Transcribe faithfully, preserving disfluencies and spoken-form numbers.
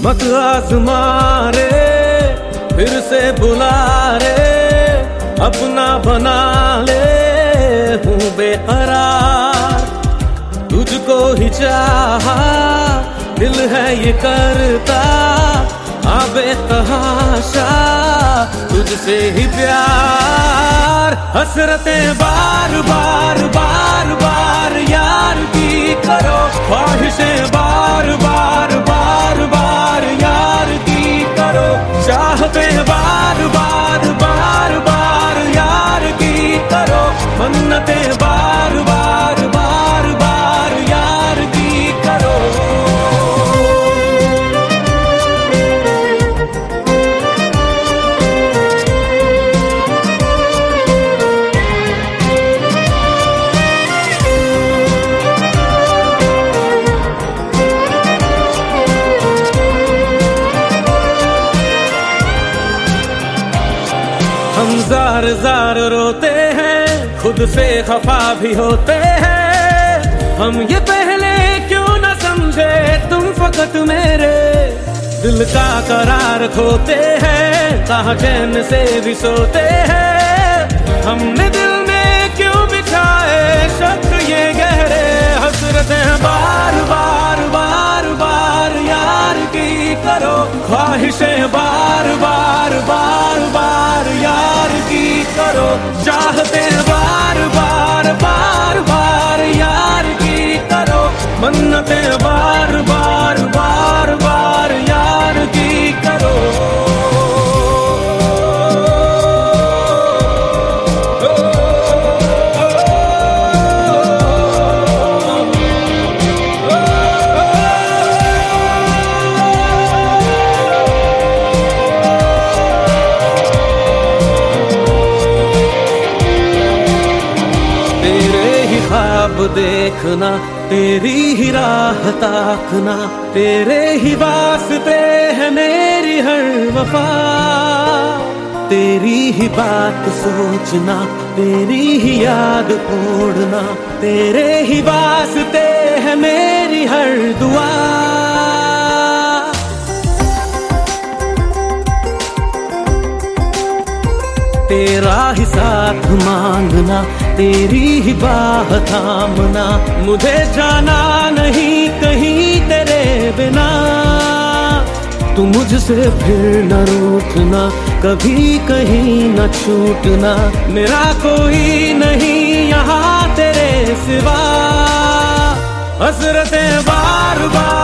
मत आजमा रे, फिर से बुला रे, अपना बना ले, हूँ बेकरार, तुझको ही चाहा, दिल है ये करता, हाँ बेतहाशा, तुझसे ही प्यार, हसरतें बार बार बार बार यार की करो, ख्वाहिशें बार बार बार बार यार की करो, चाहतें बार बार बार बार यार की करो, मन्नतें बार बार बार बार यार की करो। हम जार जार रोते हैं, खुद से खफा भी होते हैं, हम ये पहले क्यों न समझे, तुम फकत मेरे दिल का करार खोते हैं, कहाँ चैन से भी सोते हैं, हमने दिल में क्यों बिछाए शक ये गहरे, हसरतें बार बार बार बार यार की करो, ख्वाहिशें बार बार बार बार यार की करो, चाहते बार बार बार बार यार की करो, मन्नतें बार बार बार बार यार की करो। ख्वाब देखना, तेरी ही राह ताकना, तेरे ही वास्ते है मेरी हर वफा, तेरी ही बात सोचना, तेरी ही याद ओढ़ना, तेरे ही वास्ते है मेरी हर दुआ, तेरा ही साथ मांगना, तेरी ही बाह थामना, मुझे जाना नहीं कहीं तेरे बिना, तू मुझसे फिर न रूठना, कभी कहीं न छूटना, मेरा कोई नहीं यहाँ तेरे सिवा, हसरतें बार बार